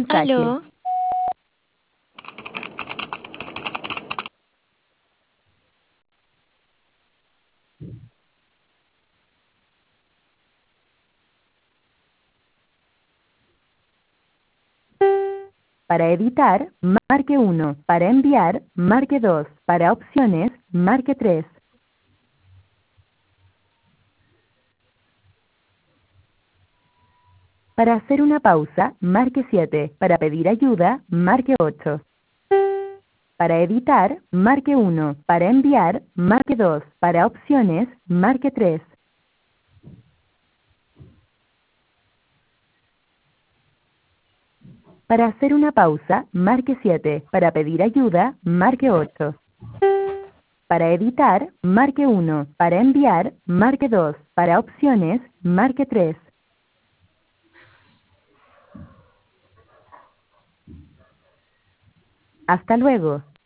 mensaje. Aló, Para editar, marque 1. Para enviar, marque 2. Para opciones, marque 3. Para hacer una pausa, marque 7. Para pedir ayuda, marque 8. Para editar, marque 1. Para enviar, marque 2. Para opciones, marque 3. Para hacer una pausa, marque 7. Para pedir ayuda, marque 8. Para editar, marque 1. Para enviar, marque 2. Para opciones, marque 3. Hasta luego.